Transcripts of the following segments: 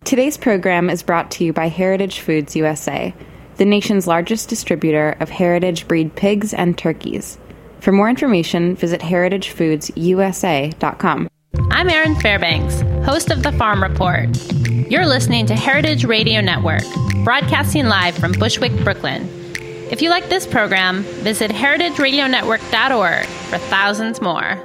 Today's program is brought to you by Heritage Foods USA, the nation's largest distributor of heritage breed pigs and turkeys. For more information, visit heritagefoodsusa.com. I'm Erin Fairbanks, host of The Farm Report. You're listening to Heritage Radio Network, broadcasting live from Bushwick, Brooklyn. If you like this program, visit heritageradionetwork.org for thousands more.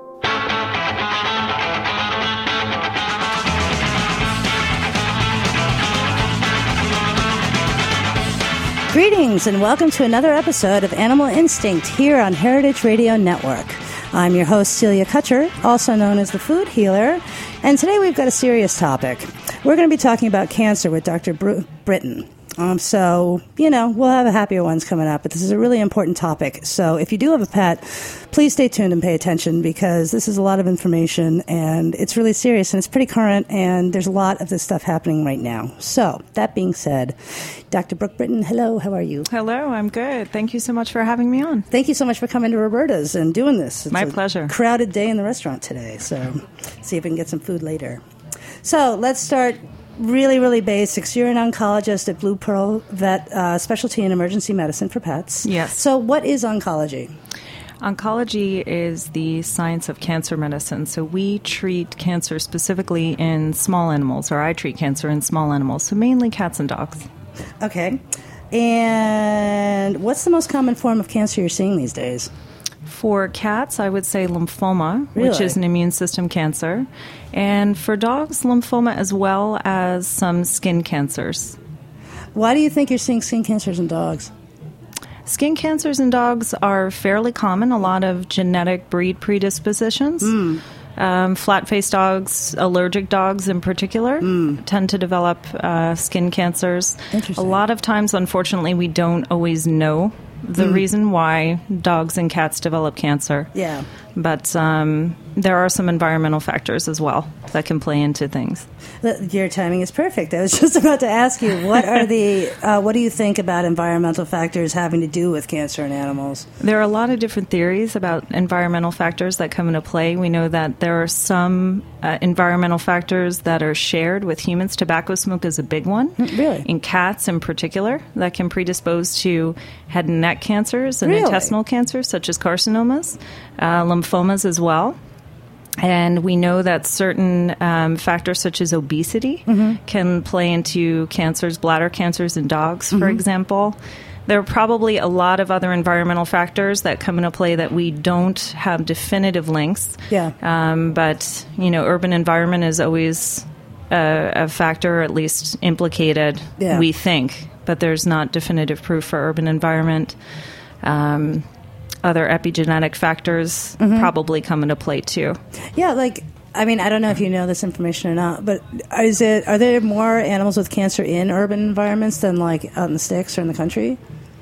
Greetings and welcome to another episode of Animal Instinct here on Heritage Radio Network. I'm your host, Celia Kutcher, also known as the Food Healer, and today we've got a serious topic. We're going to be talking about cancer with Dr. Britton. So, we'll have happier ones coming up, but this is a really important topic. So if you do have a pet, please stay tuned and pay attention because this is a lot of information and it's really serious and it's pretty current and there's a lot of this stuff happening right now. So that being said, Dr. Brooke Britton, hello, how are you? Hello, I'm good. Thank you so much for having me on. Thank you so much for coming to Roberta's and doing this. It's my pleasure. Crowded day in the restaurant today, so see if we can get some food later. So let's start really basics. You're an oncologist at Blue Pearl Vet, specialty in emergency medicine for pets. Yes. So what is oncology? Oncology is the science of cancer medicine. So we treat cancer specifically in small animals, or I treat cancer in small animals, so mainly cats and dogs. Okay. And what's the most common form of cancer you're seeing these days? For cats, I would say lymphoma, Really? which is an immune system cancer. And for dogs, lymphoma as well as some skin cancers. Why do you think you're seeing skin cancers in dogs? Skin cancers in dogs are fairly common, a lot of genetic breed predispositions. Flat-faced dogs, allergic dogs in particular, tend to develop skin cancers. A lot of times, unfortunately, we don't always know the reason why dogs and cats develop cancer. Yeah. But there are some environmental factors as well that can play into things. Your timing is perfect. I was just about to ask you, what do you think about environmental factors having to do with cancer in animals? There are a lot of different theories about environmental factors that come into play. We know that there are some environmental factors that are shared with humans. Tobacco smoke is a big one. Really? In cats in particular, that can predispose to head and neck cancers and Really? intestinal cancers, such as carcinomas, lymphomas as well. And we know that certain factors such as obesity can play into cancers, bladder cancers in dogs, for example. There are probably a lot of other environmental factors that come into play that we don't have definitive links. Yeah. But, urban environment is always a factor, at least implicated, we think. But there's not definitive proof for urban environment. Other epigenetic factors probably come into play too. Yeah, I don't know if you know this information or not, but are there more animals with cancer in urban environments than out in the sticks or in the country?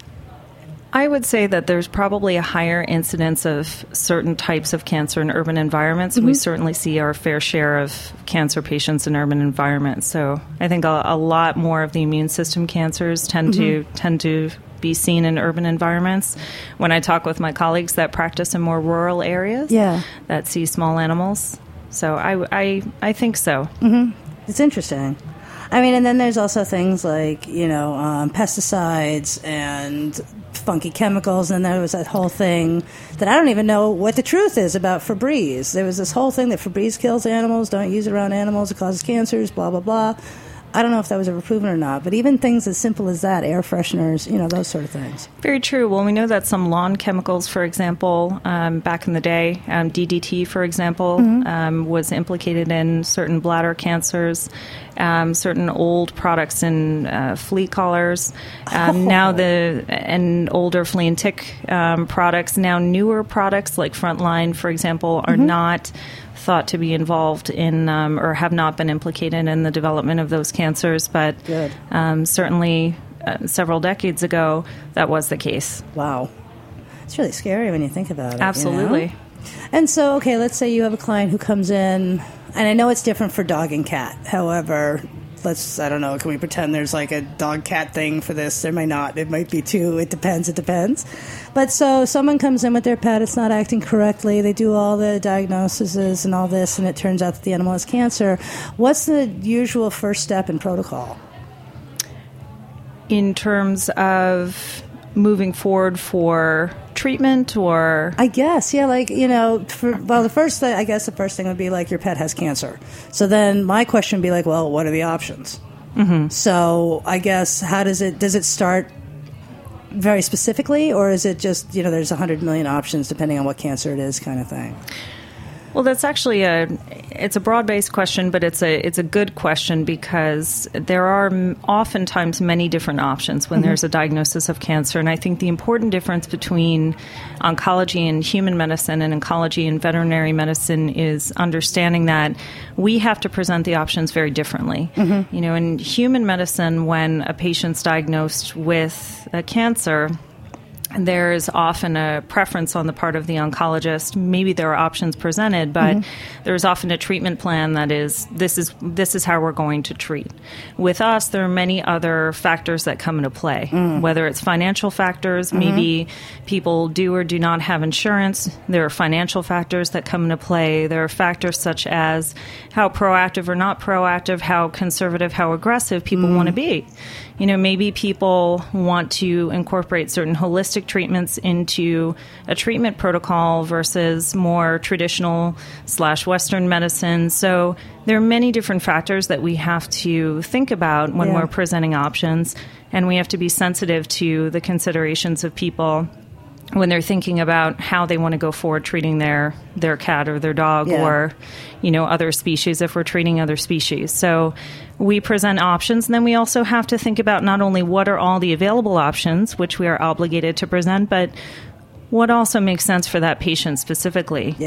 I would say that there's probably a higher incidence of certain types of cancer in urban environments. We certainly see our fair share of cancer patients in urban environments. So I think a lot more of the immune system cancers tend to be seen in urban environments. When I talk with my colleagues that practice in more rural areas, that see small animals. So I think so. It's interesting. And then there's also things like, pesticides and funky chemicals, and there was that whole thing that I don't even know what the truth is about Febreze. There was this whole thing that Febreze kills animals, don't use it around animals, it causes cancers, blah, blah, blah. I don't know if that was ever proven or not, but even things as simple as that, air fresheners, those sort of things. Very true. Well, we know that some lawn chemicals, for example, back in the day, DDT, for example, was implicated in certain bladder cancers, certain old products in flea collars, and older flea and tick products. Now, newer products like Frontline, for example, are not thought to be involved in or have not been implicated in the development of those cancers, but certainly several decades ago, that was the case. Wow. It's really scary when you think about it. Absolutely. And so, okay, let's say you have a client who comes in, and I know it's different for dog and cat. However, I don't know, can we pretend there's like a dog-cat thing for this? There might not. It might be too. It depends. But so someone comes in with their pet, it's not acting correctly, they do all the diagnoses and all this, and it turns out that the animal has cancer. What's the usual first step in protocol? In terms of moving forward for treatment, or I guess, yeah, like, the first thing would be like your pet has cancer. So then my question would be like, well, what are the options? Mm-hmm. So I guess does it start very specifically, or is it just, there's 100 million options depending on what cancer it is kind of thing? Well, that's actually it's a broad-based question, but it's a good question because there are oftentimes many different options when there's a diagnosis of cancer. And I think the important difference between oncology and human medicine and oncology and veterinary medicine is understanding that we have to present the options very differently. Mm-hmm. In human medicine, when a patient's diagnosed with a cancer, there is often a preference on the part of the oncologist. Maybe there are options presented, but there's often a treatment plan that is, this is how we're going to treat. With us, there are many other factors that come into play, whether it's financial factors, maybe people do or do not have insurance. There are financial factors that come into play. There are factors such as how proactive or not proactive, how conservative, how aggressive people want to be. Maybe people want to incorporate certain holistic treatments into a treatment protocol versus more traditional / Western medicine. So there are many different factors that we have to think about when we're presenting options, and we have to be sensitive to the considerations of people when they're thinking about how they want to go forward treating their cat or their dog or, other species if we're treating other species. So we present options, and then we also have to think about not only what are all the available options, which we are obligated to present, but what also makes sense for that patient specifically.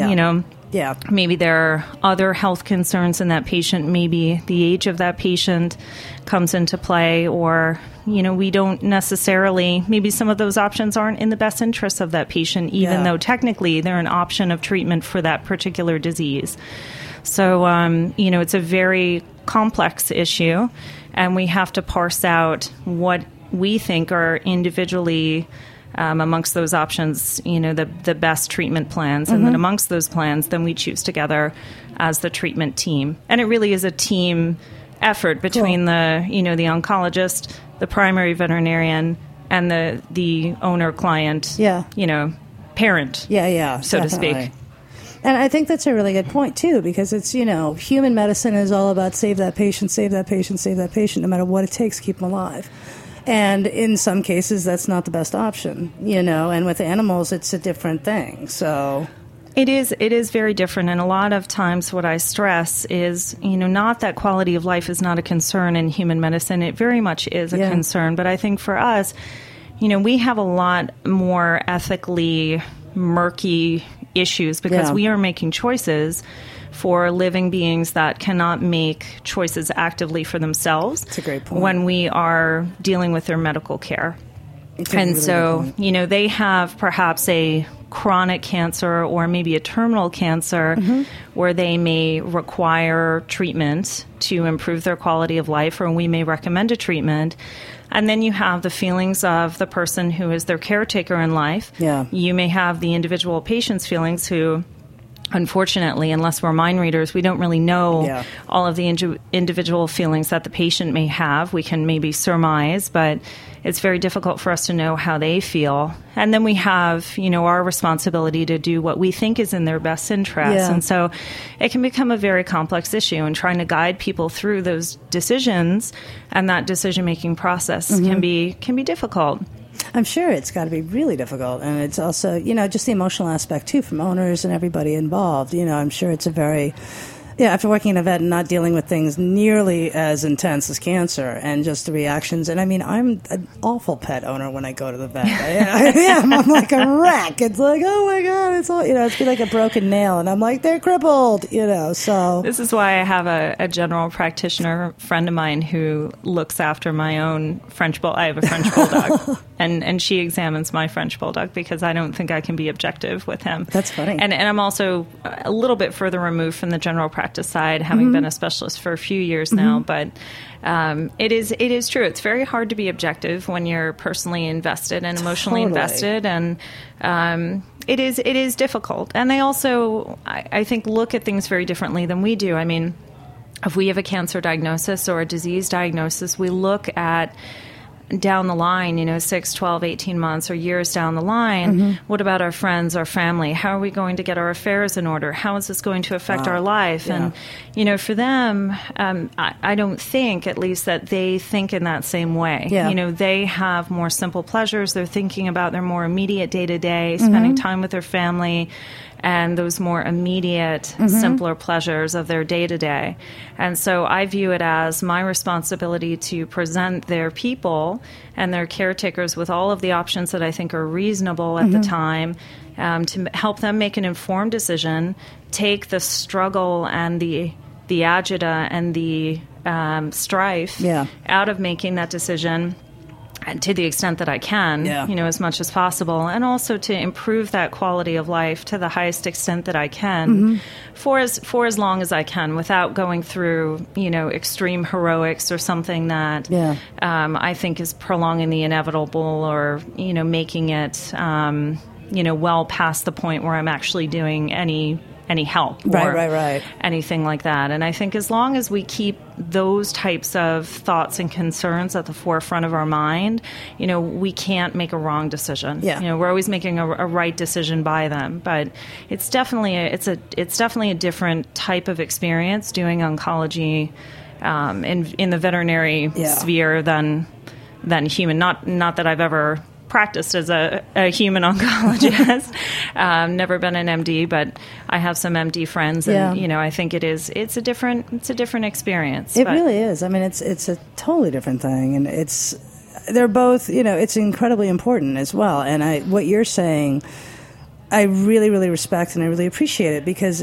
Maybe there are other health concerns in that patient. Maybe the age of that patient comes into play, or, we don't necessarily, maybe some of those options aren't in the best interest of that patient, even though technically they're an option of treatment for that particular disease. So, it's a very complex issue, and we have to parse out what we think are individually amongst those options, the best treatment plans. And then amongst those plans, then we choose together as the treatment team. And it really is a team effort between the oncologist, the primary veterinarian, and the owner client, parent, so to speak. And I think that's a really good point, too, because it's, human medicine is all about save that patient, no matter what it takes to keep them alive. And in some cases, that's not the best option, and with animals, it's a different thing. So it is very different. And a lot of times what I stress is, not that quality of life is not a concern in human medicine. It very much is a concern. But I think for us, we have a lot more ethically murky issues because we are making choices for living beings that cannot make choices actively for themselves. That's a great point. When we are dealing with their medical care. And so, they have perhaps a chronic cancer or maybe a terminal cancer where they may require treatment to improve their quality of life, or we may recommend a treatment. And then you have the feelings of the person who is their caretaker in life. Yeah. You may have the individual patient's feelings who, unfortunately, unless we're mind readers, we don't really know all of the individual feelings that the patient may have. We can maybe surmise, but it's very difficult for us to know how they feel. And then we have, our responsibility to do what we think is in their best interest. Yeah. And so it can become a very complex issue, and trying to guide people through those decisions and that decision-making process can be difficult. I'm sure it's got to be really difficult. And it's also, just the emotional aspect, too, from owners and everybody involved. I'm sure it's a very... after working in a vet and not dealing with things nearly as intense as cancer and just the reactions. And, I'm an awful pet owner when I go to the vet. I am. I'm like a wreck. It's like, oh, my God. It's all, it's like a broken nail. And I'm like, they're crippled, so. This is why I have a general practitioner friend of mine who looks after my own French Bulldog. I have a French Bulldog. and she examines my French Bulldog because I don't think I can be objective with him. That's funny. And I'm also a little bit further removed from the general practice side, having been a specialist for a few years now. But it is true. It's very hard to be objective when you're personally invested and emotionally invested, and it is difficult. And they also, I think, look at things very differently than we do. I mean, if we have a cancer diagnosis or a disease diagnosis, we look at down the line, 6, 12, 18 months or years down the line, what about our friends, our family? How are we going to get our affairs in order? How is this going to affect our life? Yeah. And, for them, I don't think, at least, that they think in that same way. Yeah. They have more simple pleasures. They're thinking about their more immediate day-to-day, spending time with their family, and those more immediate, simpler pleasures of their day-to-day. And so I view it as my responsibility to present their people and their caretakers with all of the options that I think are reasonable at the time, to help them make an informed decision, take the struggle and the agita and the strife out of making that decision, and to the extent that I can, as much as possible, and also to improve that quality of life to the highest extent that I can, for as long as I can, without going through, extreme heroics or something that I think is prolonging the inevitable, or making it, well past the point where I'm actually doing any help or anything like that. And I think as long as we keep those types of thoughts and concerns at the forefront of our mind, we can't make a wrong decision. We're always making a right decision by them. But it's definitely a different type of experience doing oncology in the veterinary sphere than human. Not that I've ever practiced as a human oncologist. Never been an MD, but I have some MD friends, and I think it's a different experience. It really is. I mean, it's a totally different thing, and they're both, it's incredibly important as well. And what you're saying, I really, really respect, and I really appreciate it, because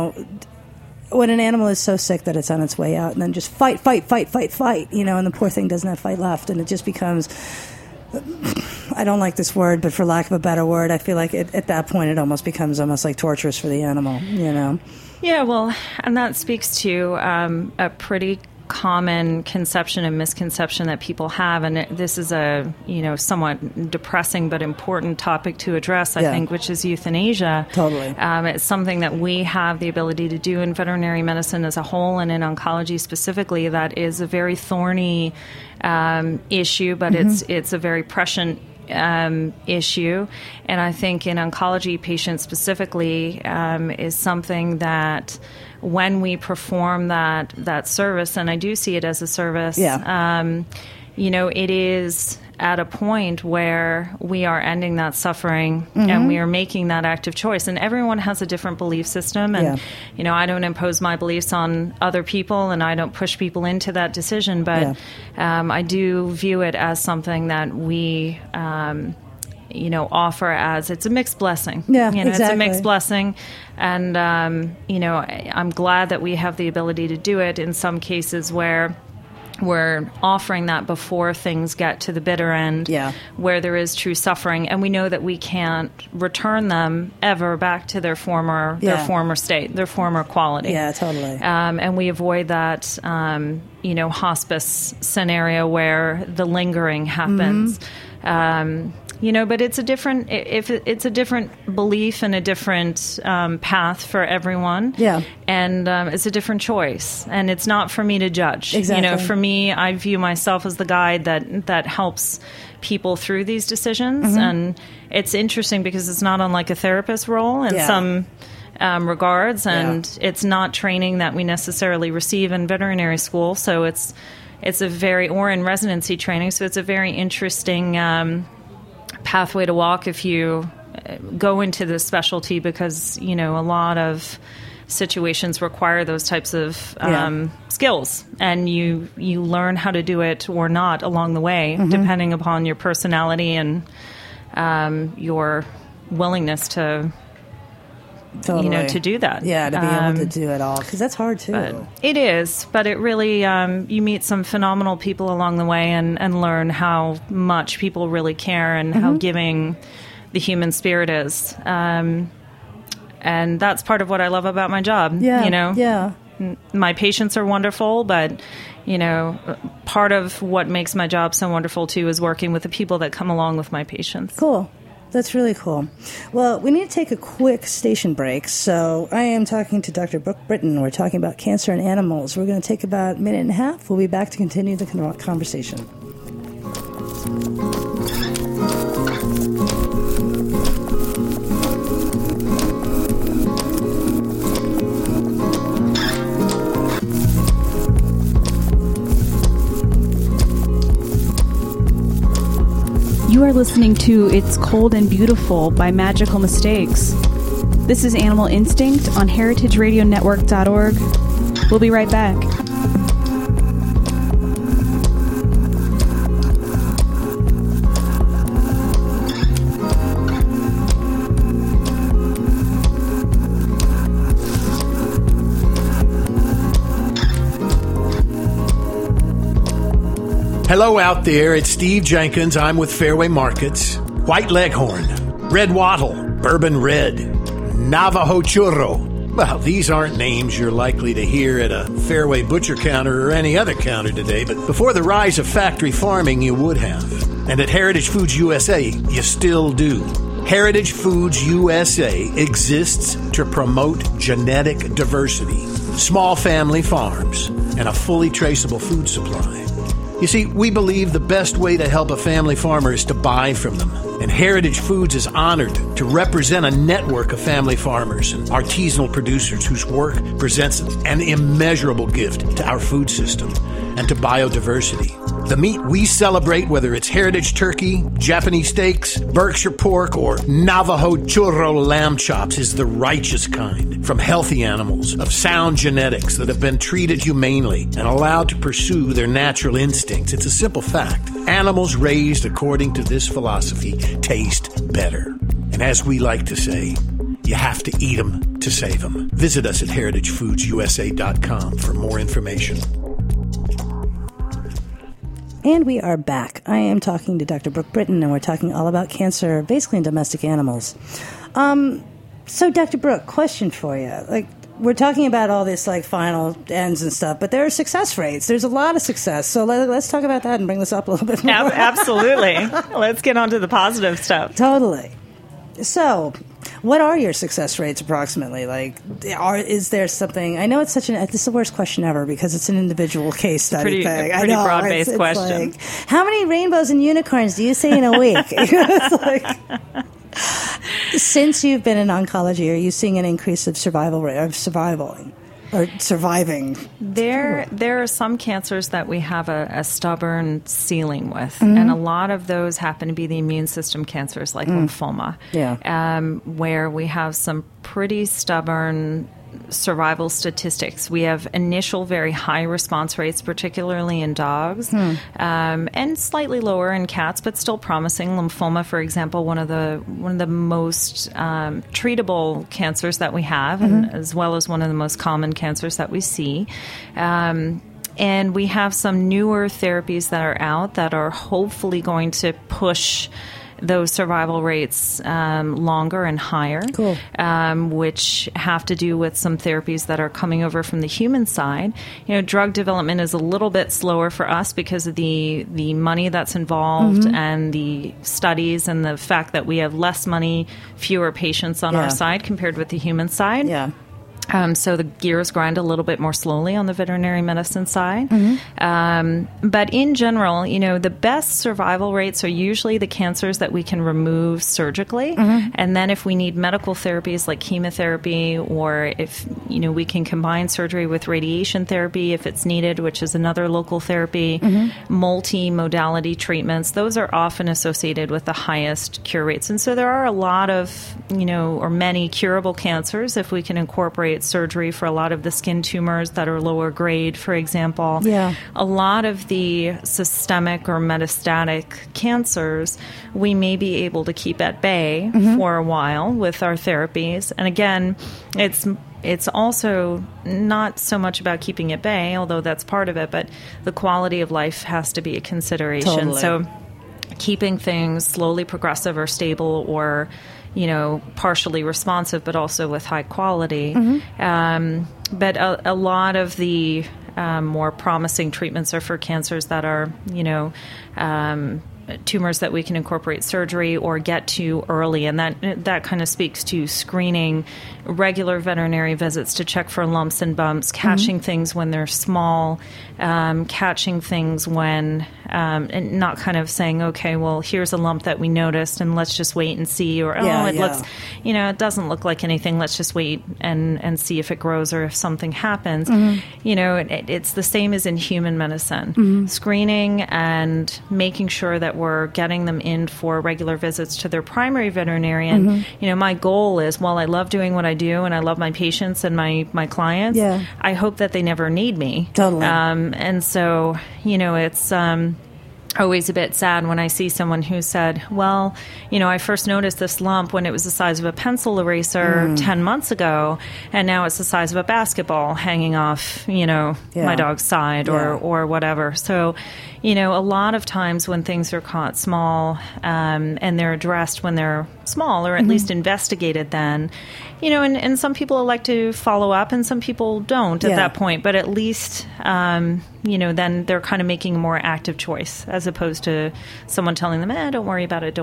when an animal is so sick that it's on its way out, and then just fight, and the poor thing doesn't have fight left, and it just becomes, I don't like this word, but for lack of a better word, I feel like at that point it almost becomes almost like torturous for the animal, Yeah, well, and that speaks to a pretty common conception and misconception that people have, and this is a somewhat depressing but important topic to address, I think, which is euthanasia. Totally. It's something that we have the ability to do in veterinary medicine as a whole, and in oncology specifically. That is a very thorny issue, but it's a very prescient issue, and I think in oncology patients specifically is something that when we perform that service, and I do see it as a service, it is at a point where we are ending that suffering, and we are making that active choice. And everyone has a different belief system, and I don't impose my beliefs on other people, and I don't push people into that decision, but I do view it as something that we offer as, it's a mixed blessing. Exactly. It's a mixed blessing, and I'm glad that we have the ability to do it in some cases where we're offering that before things get to the bitter end, where there is true suffering, and we know that we can't return them ever back to their former state, their former quality. Yeah, totally. And we avoid that, hospice scenario where the lingering happens. But it's a different belief and a different path for everyone. And it's a different choice, and it's not for me to judge. Exactly. For me, I view myself as the guide that helps people through these decisions, and it's interesting because it's not unlike a therapist role in some regards, and it's not training that we necessarily receive in veterinary school. So it's or in residency training. So it's a very interesting pathway to walk if you go into this specialty, because a lot of situations require those types of skills, and you learn how to do it or not along the way, depending upon your personality and your willingness to Totally. to do that. Yeah, to be able to do it all, because that's hard too. It is, but it really, you meet some phenomenal people along the way and learn how much people really care and how giving the human spirit is. And that's part of what I love about my job. Yeah. My patients are wonderful, but, part of what makes my job so wonderful too is working with the people that come along with my patients. Cool. That's really cool. Well, we need to take a quick station break. So I am talking to Dr. Brooke Britton. We're talking about cancer in animals. We're going to take about a minute and a half. We'll be back to continue the conversation. You are listening to It's Cold and Beautiful by Magical Mistakes. This is Animal Instinct on heritageradionetwork.org. We'll be right back. Hello out there, it's Steve Jenkins. I'm with Fairway Markets. White Leghorn, Red Wattle, Bourbon Red, Navajo Churro. Well, these aren't names you're likely to hear at a Fairway butcher counter or any other counter today, but before the rise of factory farming, you would have. And at Heritage Foods USA, you still do. Heritage Foods USA exists to promote genetic diversity, small family farms, and a fully traceable food supply. You see, we believe the best way to help a family farmer is to buy from them. And Heritage Foods is honored to represent a network of family farmers and artisanal producers whose work presents an immeasurable gift to our food system and to biodiversity. The meat we celebrate, whether it's heritage turkey, Japanese steaks, Berkshire pork, or Navajo churro lamb chops, is the righteous kind from healthy animals of sound genetics that have been treated humanely and allowed to pursue their natural instincts. It's a simple fact. Animals raised according to this philosophy taste better. And as we like to say, you have to eat them to save them. Visit us at heritagefoodsusa.com for more information. And we are back. I am talking to Dr. Brooke Britton, and we're talking all about cancer, basically in domestic animals. So, Dr. Brooke, question for you. We're talking about all this, final ends and stuff, but there are success rates. There's a lot of success. So let's talk about that and bring this up a little bit more. Absolutely. Let's get on to the positive stuff. Totally. So, what are your success rates approximately? Is there something? I know it's this is the worst question ever because it's an individual case study thing. Pretty broad-based question. How many rainbows and unicorns do you see in a week? Since you've been in oncology, are you seeing an increase of surviving? There are some cancers that we have a stubborn ceiling with, and a lot of those happen to be the immune system cancers like lymphoma, where we have some pretty stubborn survival statistics. We have initial very high response rates, particularly in dogs, and slightly lower in cats, but still promising. Lymphoma, for example, one of the most treatable cancers that we have, and as well as one of the most common cancers that we see. And we have some newer therapies that are out that are hopefully going to push those survival rates longer and higher, which have to do with some therapies that are coming over from the human side. Drug development is a little bit slower for us because of the money that's involved and the studies and the fact that we have less money, fewer patients on our side compared with the human side. Yeah. So the gears grind a little bit more slowly on the veterinary medicine side. But in general, the best survival rates are usually the cancers that we can remove surgically. And then if we need medical therapies like chemotherapy, or if, we can combine surgery with radiation therapy if it's needed, which is another local therapy, multi-modality treatments, those are often associated with the highest cure rates. And so there are a lot of, or many curable cancers if we can incorporate incorporate surgery for a lot of the skin tumors that are lower grade, for example. Yeah. A lot of the systemic or metastatic cancers, we may be able to keep at bay for a while with our therapies. And again, it's also not so much about keeping at bay, although that's part of it, but the quality of life has to be a consideration. Totally. So keeping things slowly progressive or stable or, partially responsive, but also with high quality. But a lot of the more promising treatments are for cancers that are, tumors that we can incorporate surgery or get to early, and that kind of speaks to screening, regular veterinary visits to check for lumps and bumps, catching things when they're small, catching things when, and not kind of saying, okay, well, here's a lump that we noticed and let's just wait and see, or looks, it doesn't look like anything, let's just wait and see if it grows or if something happens. It's the same as in human medicine. Screening and making sure that we're getting them in for regular visits to their primary veterinarian. My goal is, while I love doing what I do and I love my patients and my clients, I hope that they never need me. Totally. And so, it's always a bit sad when I see someone who said, well, I first noticed this lump when it was the size of a pencil eraser 10 months ago, and now it's the size of a basketball hanging off, my dog's side or whatever. So, a lot of times when things are caught small and they're addressed when they're small, or at least investigated then, and some people like to follow up and some people don't at that point, but at least, then they're kind of making a more active choice as opposed to someone telling them, don't worry about it,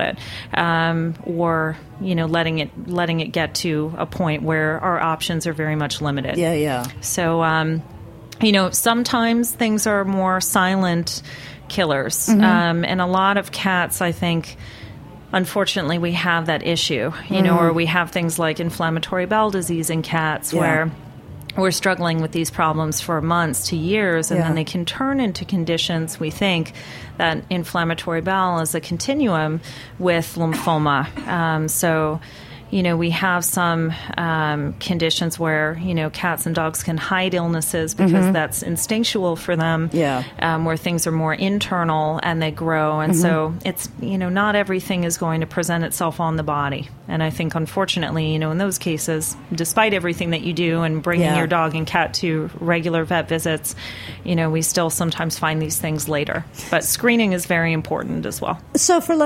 or, letting it get to a point where our options are very much limited. So, sometimes things are more silent killers. And a lot of cats, I think, unfortunately, we have that issue, or we have things like inflammatory bowel disease in cats where we're struggling with these problems for months to years, and then they can turn into conditions. We think that inflammatory bowel is a continuum with lymphoma. So, we have some conditions where, cats and dogs can hide illnesses because that's instinctual for them, where things are more internal and they grow. And so it's, not everything is going to present itself on the body. And I think, unfortunately, in those cases, despite everything that you do and bringing your dog and cat to regular vet visits, we still sometimes find these things later. But screening is very important as well. So for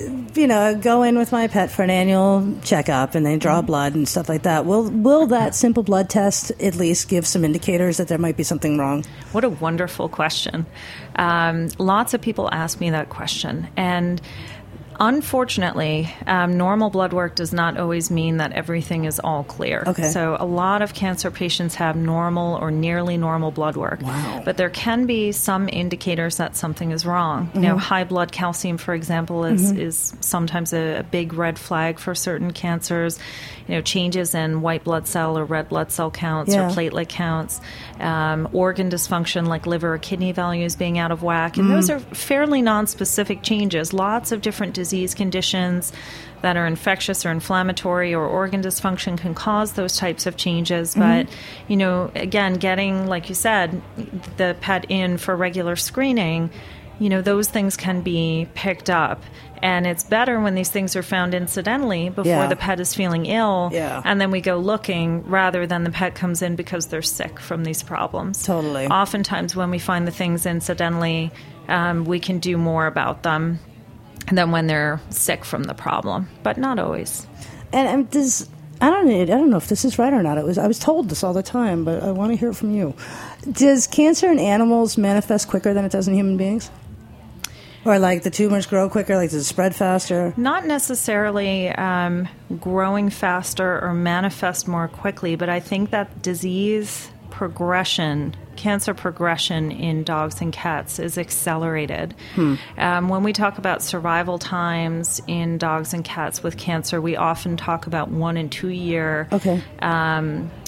go in with my pet for an annual checkup and they draw blood and stuff like that, will that simple blood test at least give some indicators that there might be something wrong? What a wonderful question. Lots of people ask me that question. And unfortunately, normal blood work does not always mean that everything is all clear. Okay. So a lot of cancer patients have normal or nearly normal blood work. Wow. But there can be some indicators that something is wrong. High blood calcium, for example, is sometimes a big red flag for certain cancers. Changes in white blood cell or red blood cell counts or platelet counts. Organ dysfunction like liver or kidney values being out of whack. And those are fairly nonspecific changes. Lots of different disease conditions that are infectious or inflammatory or organ dysfunction can cause those types of changes. But, again, getting, like you said, the pet in for regular screening, those things can be picked up. And it's better when these things are found incidentally before the pet is feeling ill. And then we go looking rather than the pet comes in because they're sick from these problems. Totally. Oftentimes when we find the things incidentally, we can do more about them than when they're sick from the problem, but not always. And I don't know if this is right or not. I was told this all the time, but I want to hear it from you. Does cancer in animals manifest quicker than it does in human beings? Or the tumors grow quicker, does it spread faster? Not necessarily growing faster or manifest more quickly, but I think that disease progression, cancer progression in dogs and cats is accelerated. When we talk about survival times in dogs and cats with cancer, we often talk about 1 and 2 year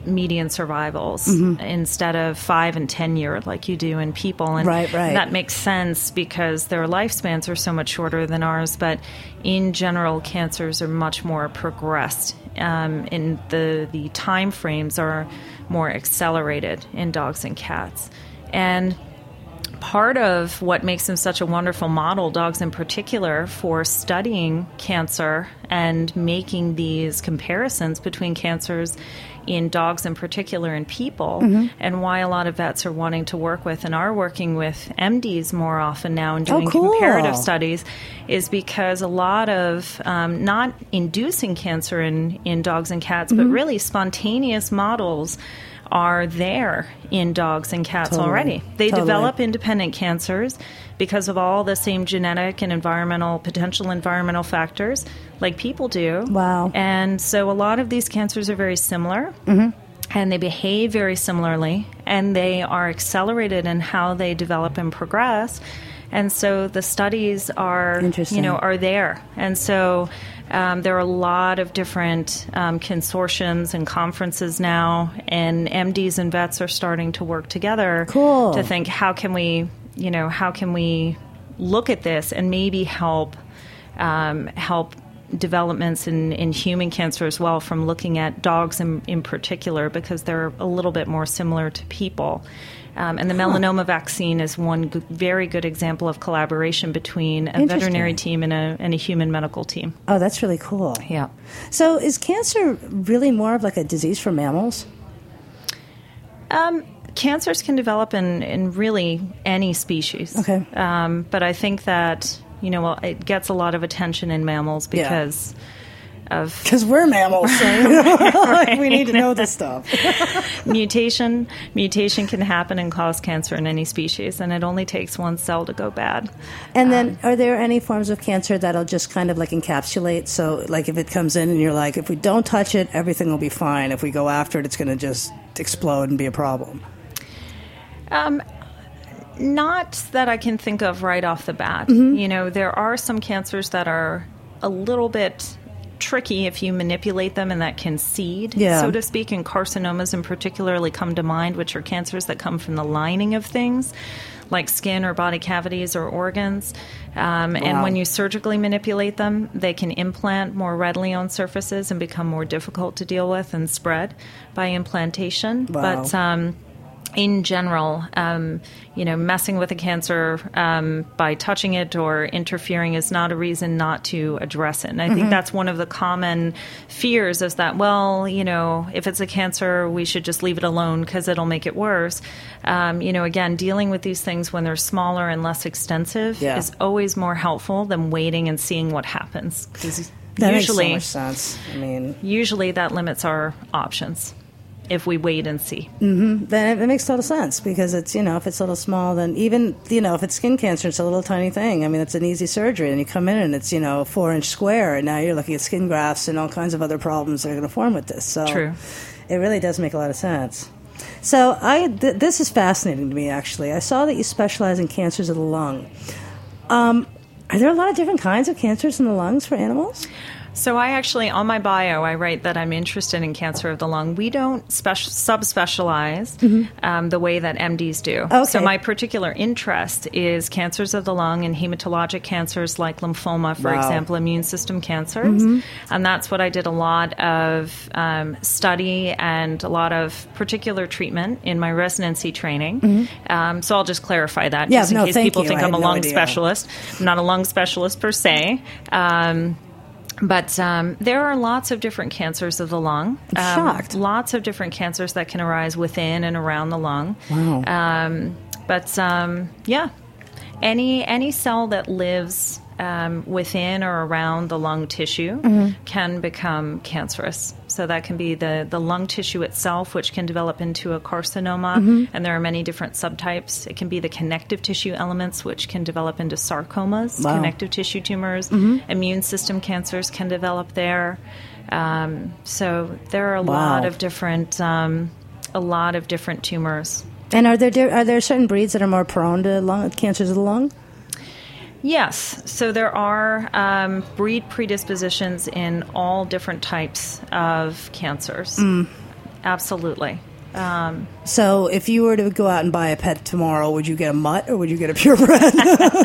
median survivals instead of 5 and 10 year like you do in people. And right. that makes sense because their lifespans are so much shorter than ours. But in general, cancers are much more progressed. In the time frames are more accelerated in dogs and cats. And part of what makes them such a wonderful model, dogs in particular, for studying cancer and making these comparisons between cancers in dogs in particular and people, and why a lot of vets are wanting to work with and are working with MDs more often now and doing comparative studies, is because a lot of not inducing cancer in dogs and cats, but really spontaneous models are there in dogs and cats already. They develop independent cancers because of all the same genetic and potential environmental factors like people do. Wow. And so a lot of these cancers are very similar. And they behave very similarly, and they are accelerated in how they develop and progress. And so the studies are, are there. And so there are a lot of different consortiums and conferences now, and MDs and vets are starting to work together to think, how can we look at this and maybe help developments in human cancer as well, from looking at dogs in particular, because they're a little bit more similar to people. And the melanoma vaccine is one very good example of collaboration between a veterinary team and a human medical team. Oh, that's really cool. Yeah. So is cancer really more of like a disease for mammals? Cancers can develop in really any species. Okay. But I think that, it gets a lot of attention in mammals because... Because we're mammals, so we need to know this stuff. Mutation can happen and cause cancer in any species, and it only takes one cell to go bad. And then, are there any forms of cancer that'll just kind of like encapsulate? So, like if it comes in and you're like, if we don't touch it, everything will be fine. If we go after it, it's going to just explode and be a problem. Not that I can think of right off the bat. There are some cancers that are a little bit tricky if you manipulate them, and that can seed, so to speak, and carcinomas in particularly come to mind, which are cancers that come from the lining of things like skin or body cavities or organs. And when you surgically manipulate them, they can implant more readily on surfaces and become more difficult to deal with and spread by implantation. But in general, messing with a cancer by touching it or interfering is not a reason not to address it. And I think that's one of the common fears, is that, if it's a cancer, we should just leave it alone because it'll make it worse. Again, dealing with these things when they're smaller and less extensive is always more helpful than waiting and seeing what happens. That makes so much sense. Usually that limits our options if we wait and see. Then it makes total sense, because it's, if it's a little small, then even, if it's skin cancer, it's a little tiny thing. It's an easy surgery, and you come in and it's, a 4-inch square, and now you're looking at skin grafts and all kinds of other problems that are going to form with this. So True. It really does make a lot of sense. So this is fascinating to me, actually. I saw that you specialize in cancers of the lung. Are there a lot of different kinds of cancers in the lungs for animals? So I actually, on my bio, I write that I'm interested in cancer of the lung. We don't subspecialize the way that MDs do. Okay. So my particular interest is cancers of the lung and hematologic cancers like lymphoma, for example, immune system cancers. And that's what I did a lot of study and a lot of particular treatment in my residency training. So I'll just clarify that, just in case people think I'm a lung specialist. I'm not a lung specialist per se. But there are lots of different cancers of the lung. I'm shocked. Lots of different cancers that can arise within and around the lung. Wow. Any cell that lives within or around the lung tissue can become cancerous. So that can be the lung tissue itself, which can develop into a carcinoma, and there are many different subtypes. It can be the connective tissue elements, which can develop into sarcomas, connective tissue tumors. Immune system cancers can develop there. So there are a lot of different tumors. And are there certain breeds that are more prone to cancers of the lung? Yes. So there are breed predispositions in all different types of cancers. Absolutely. So if you were to go out and buy a pet tomorrow, would you get a mutt or would you get a purebred?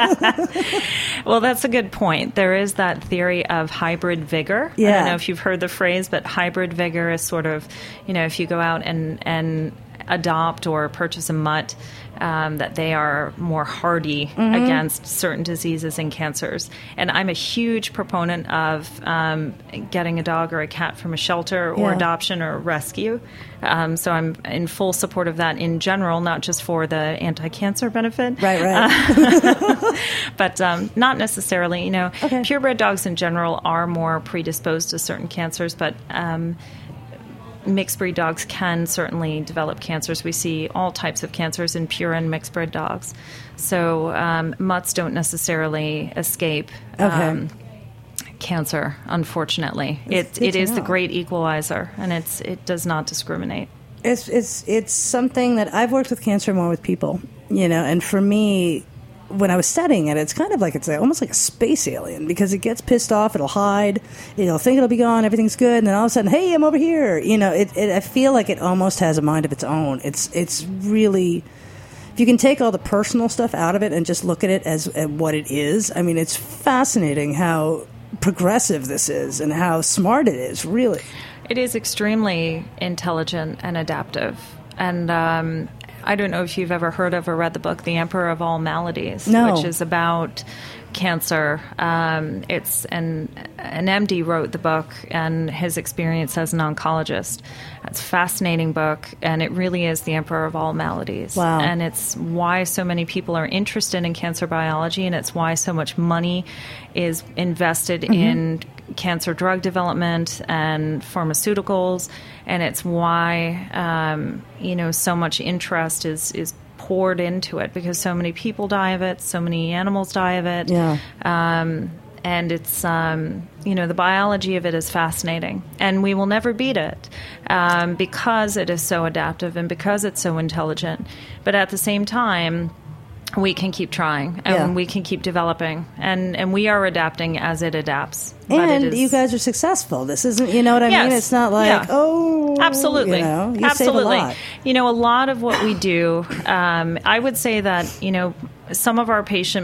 Well, that's a good point. There is that theory of hybrid vigor. Yeah. I don't know if you've heard the phrase, but hybrid vigor is sort of, if you go out and adopt or purchase a mutt, that they are more hardy against certain diseases and cancers. And I'm a huge proponent of getting a dog or a cat from a shelter or adoption or rescue. So I'm in full support of that in general, not just for the anti-cancer benefit. Right. But not necessarily. Okay. Purebred dogs in general are more predisposed to certain cancers, but mixed breed dogs can certainly develop cancers. We see all types of cancers in pure and mixed bred dogs. So mutts don't necessarily escape cancer, unfortunately. It is the great equalizer, and it does not discriminate. It's something that I've worked with cancer more with people, and for me, when I was studying it, it's kind of like it's almost like a space alien because it gets pissed off, it'll hide, it'll think it'll be gone, everything's good, and then all of a sudden, hey, I'm over here. I feel like it almost has a mind of its own. It's really, if you can take all the personal stuff out of it and just look at it as what it is, I mean, it's fascinating how progressive this is and how smart it is, really. It is extremely intelligent and adaptive. And I don't know if you've ever heard of or read the book, The Emperor of All Maladies, which is about cancer. It's an MD wrote the book and his experience as an oncologist. It's a fascinating book, and it really is the emperor of all maladies. Wow. And it's why so many people are interested in cancer biology, and it's why so much money is invested in cancer drug development and pharmaceuticals, and it's why so much interest is poured into it because so many people die of it, so many animals die of it. Yeah. And it's, the biology of it is fascinating. And we will never beat it because it is so adaptive and because it's so intelligent. But at the same time, we can keep trying and we can keep developing. And we are adapting as it adapts. And you guys are successful. This isn't, you know what I mean? It's not like, absolutely. You absolutely. save a lot. A lot of what we do, I would say that, most of our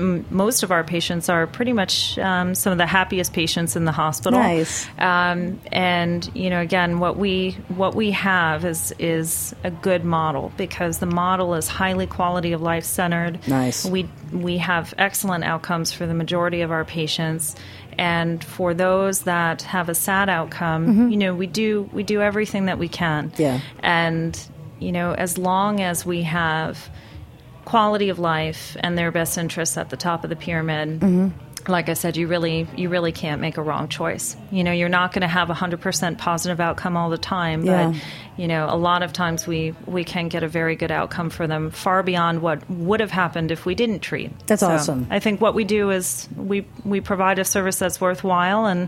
patients are pretty much some of the happiest patients in the hospital. Nice. And again, what we have is a good model because the model is highly quality of life centered. Nice. We have excellent outcomes for the majority of our patients. And for those that have a sad outcome, we do everything that we can. Yeah. And as long as we have quality of life and their best interests at the top of the pyramid, like I said, you really can't make a wrong choice. You're not going to have 100% positive outcome all the time, but a lot of times we can get a very good outcome for them, far beyond what would have happened if we didn't treat. That's awesome. I think what we do is we provide a service that's worthwhile, and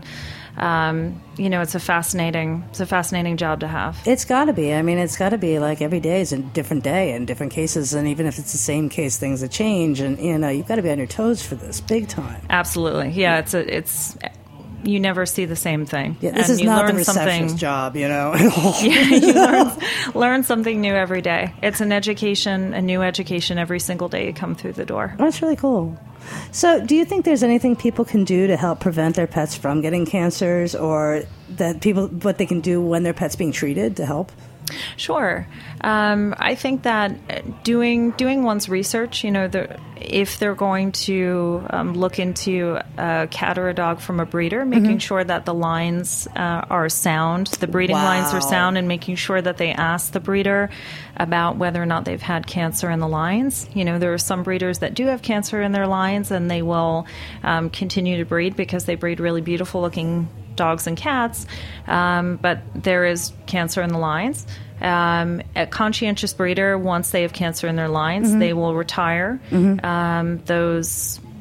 it's a fascinating job to have. It's got to be. I mean, it's got to be like every day is a different day in different cases, and even if it's the same case, things that change, and you've got to be on your toes for this, big time. Absolutely, yeah. It's you never see the same thing. Yeah, this is not the receptionist job, you learn something new every day. It's an education, a new education every single day you come through the door. That's really cool. So do you think there's anything people can do to help prevent their pets from getting cancers, or what they can do when their pet's being treated to help? Sure. I think that doing one's research, if they're going to look into a cat or a dog from a breeder, making sure that the lines are sound, the breeding lines are sound, and making sure that they ask the breeder about whether or not they've had cancer in the lines. There are some breeders that do have cancer in their lines, and they will continue to breed because they breed really beautiful looking dogs and cats, but there is cancer in the lines. A conscientious breeder, once they have cancer in their lines, they will retire those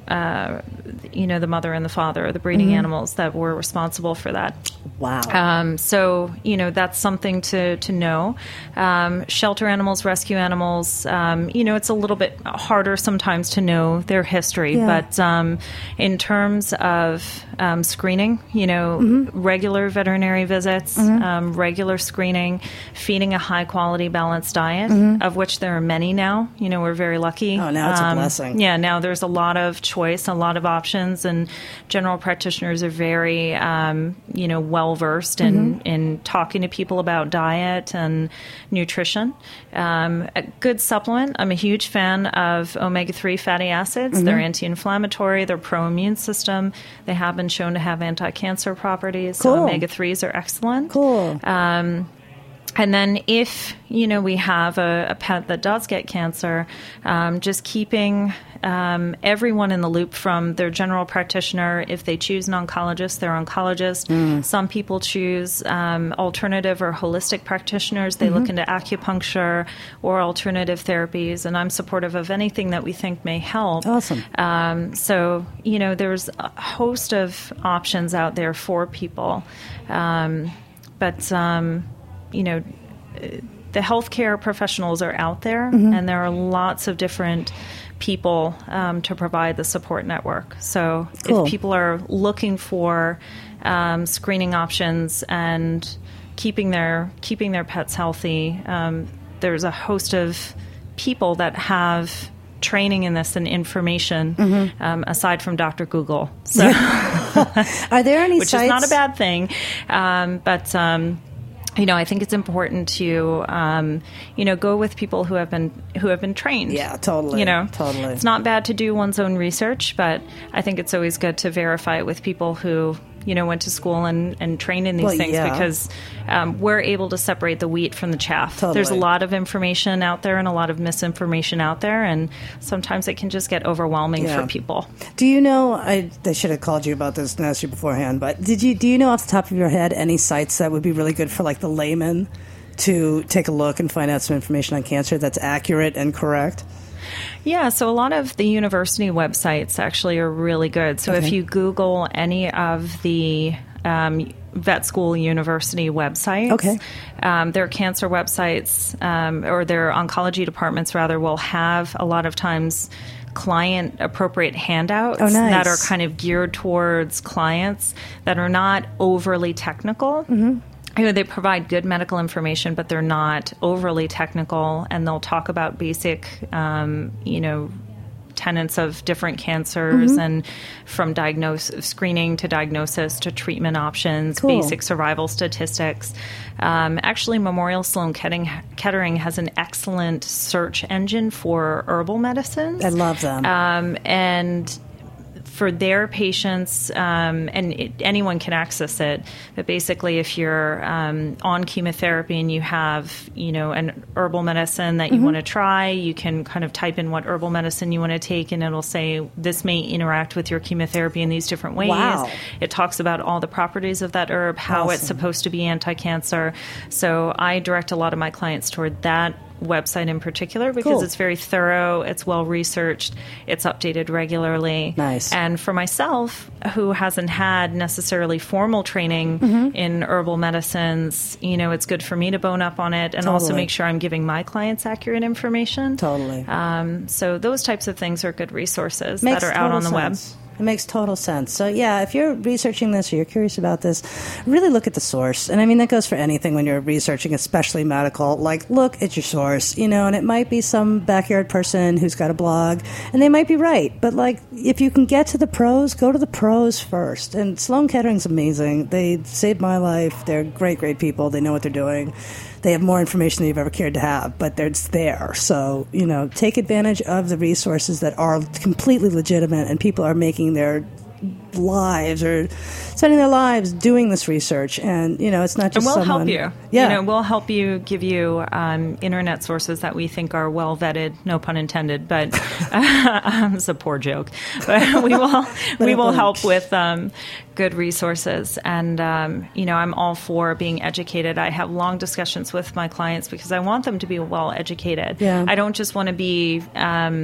the mother and the father, the breeding animals that were responsible for that. Wow. So, that's something to know. Shelter animals, rescue animals, it's a little bit harder sometimes to know their history. Yeah. But in terms of screening, regular veterinary visits, regular screening, feeding a high-quality, balanced diet, of which there are many now. We're very lucky. Oh, now it's a blessing. Yeah, now there's a lot of choice, a lot of options, and general practitioners are very, well-versed in talking to people about diet and nutrition. A good supplement. I'm a huge fan of omega-3 fatty acids. They're anti-inflammatory. They're pro-immune system. They have been shown to have anti-cancer properties. Cool. So omega-3s are excellent. Cool. And then if, we have a pet that does get cancer, just keeping everyone in the loop from their general practitioner. If they choose an oncologist, their oncologist. Some people choose alternative or holistic practitioners. They look into acupuncture or alternative therapies, and I'm supportive of anything that we think may help. Awesome. So, there's a host of options out there for people. The healthcare professionals are out there, and there are lots of different people to provide the support network. So Cool. if people are looking for screening options and keeping their pets healthy, there's a host of people that have training in this and information aside from Dr. Google. So, Are there any which sites? is not a bad thing, but I think it's important to, go with people who have been trained. Yeah, totally. Totally. It's not bad to do one's own research, but I think it's always good to verify it with people who, went to school and trained in these things, because we're able to separate the wheat from the chaff. Totally. There's a lot of information out there and a lot of misinformation out there, and sometimes it can just get overwhelming for people. Do you know, I should have called you about this and asked you beforehand, but do you know off the top of your head any sites that would be really good for like the layman to take a look and find out some information on cancer that's accurate and correct? Yeah, so a lot of the university websites actually are really good. So if you Google any of the vet school university websites, their cancer websites or their oncology departments, rather, will have a lot of times client appropriate handouts that are kind of geared towards clients that are not overly technical. They provide good medical information, but they're not overly technical, and they'll talk about basic, tenets of different cancers and from screening to diagnosis to treatment options, basic survival statistics. Actually, Memorial Sloan Kettering has an excellent search engine for herbal medicines. I love them. And for their patients, anyone can access it, but basically if you're on chemotherapy and you have, an herbal medicine that you want to try, you can kind of type in what herbal medicine you want to take, and it'll say this may interact with your chemotherapy in these different ways. Wow. It talks about all the properties of that herb, how it's supposed to be anti-cancer. So I direct a lot of my clients toward that website in particular because it's very thorough, it's well researched, it's updated regularly. Nice. And for myself, who hasn't had necessarily formal training in herbal medicines, it's good for me to bone up on it and also make sure I'm giving my clients accurate information. Totally. So those types of things are good resources that are out on the web. It makes total sense. So, yeah, if you're researching this or you're curious about this, really look at the source. And, I mean, that goes for anything when you're researching, especially medical. Like, look at your source, and it might be some backyard person who's got a blog, and they might be right. But, like, if you can get to the pros, go to the pros first. And Sloan Kettering's amazing. They saved my life. They're great, great people. They know what they're doing. They have more information than you've ever cared to have, but it's there. So, take advantage of the resources that are completely legitimate, and people are making their lives or spending their lives doing this research. And, it's not just and we'll someone... help you. Yeah. We'll help you, give you internet sources that we think are well vetted, no pun intended, but it's a poor joke. But we will help with good resources. And, I'm all for being educated. I have long discussions with my clients because I want them to be well educated. Yeah. I don't just want to be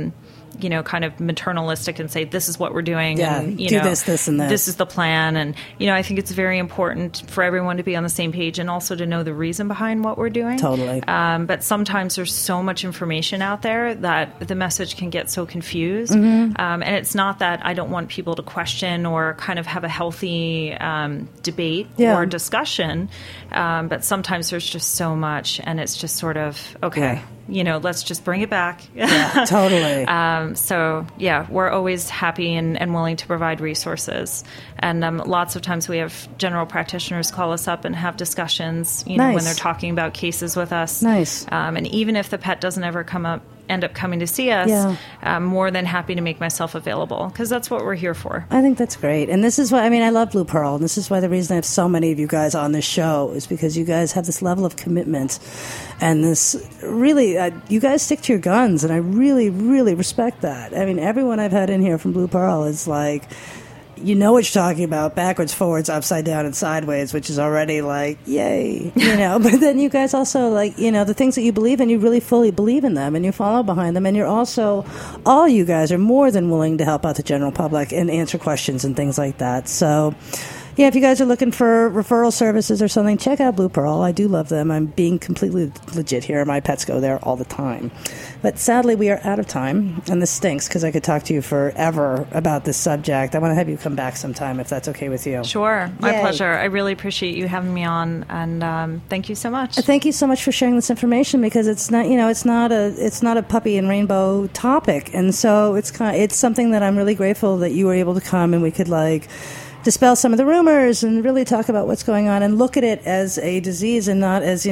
kind of maternalistic and say, this is what we're doing. Yeah, and, do this, and this. This is the plan. And, I think it's very important for everyone to be on the same page and also to know the reason behind what we're doing. Totally. But sometimes there's so much information out there that the message can get so confused. And it's not that I don't want people to question or kind of have a healthy debate or discussion, but sometimes there's just so much, and it's just sort of, okay, let's just bring it back. Yeah, totally. So, we're always happy and willing to provide resources. And lots of times we have general practitioners call us up and have discussions, Nice. when they're talking about cases with us. Nice. And even if the pet doesn't ever end up coming to see us, I'm more than happy to make myself available, because that's what we're here for. I think that's great. And this is why, I love Blue Pearl. And this is why the reason I have so many of you guys on this show is because you guys have this level of commitment and this really, you guys stick to your guns. And I really, really respect that. Everyone I've had in here from Blue Pearl is like, you know what you're talking about, backwards, forwards, upside down, and sideways, which is already like, yay, But then you guys also, like, the things that you believe in, you really fully believe in them, and you follow behind them, and you're also, all you guys are more than willing to help out the general public and answer questions and things like that. So, yeah, if you guys are looking for referral services or something, check out Blue Pearl. I do love them. I'm being completely legit here. My pets go there all the time. But sadly, we are out of time, and this stinks because I could talk to you forever about this subject. I want to have you come back sometime if that's okay with you. Sure. My Yay. pleasure. I really appreciate you having me on, and thank you so much. Thank you so much for sharing this information, because it's not, it's not a puppy and rainbow topic, and so it's something that I'm really grateful that you were able to come and we could dispel some of the rumors and really talk about what's going on and look at it as a disease and not as,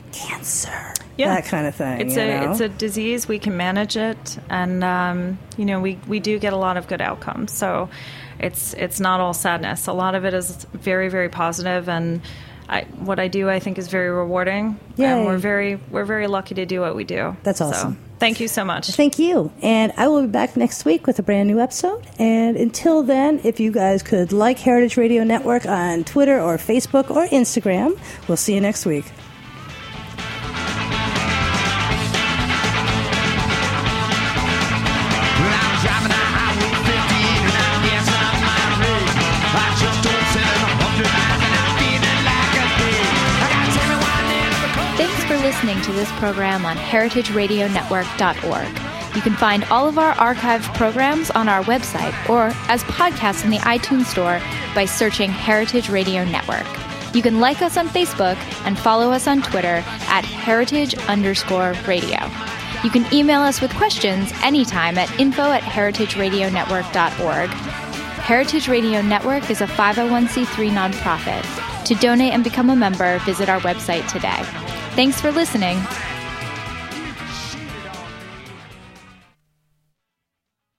cancer. Yeah. That kind of thing. It's a disease. We can manage it, and we do get a lot of good outcomes. So it's not all sadness. A lot of it is very, very positive, and what I do, I think, is very rewarding. Yay. And we're very lucky to do what we do. That's awesome. So, thank you so much. Thank you. And I will be back next week with a brand new episode. And until then, if you guys could like Heritage Radio Network on Twitter or Facebook or Instagram, we'll see you next week. Thanks for listening to this program on heritageradionetwork.org. You can find all of our archived programs on our website or as podcasts in the iTunes Store by searching Heritage Radio Network. You can like us on Facebook and follow us on Twitter at @heritage_radio. You can email us with questions anytime at info@heritageradionetwork.org. Heritage Radio Network is a 501c3 nonprofit. To donate and become a member, visit our website today. Thanks for listening.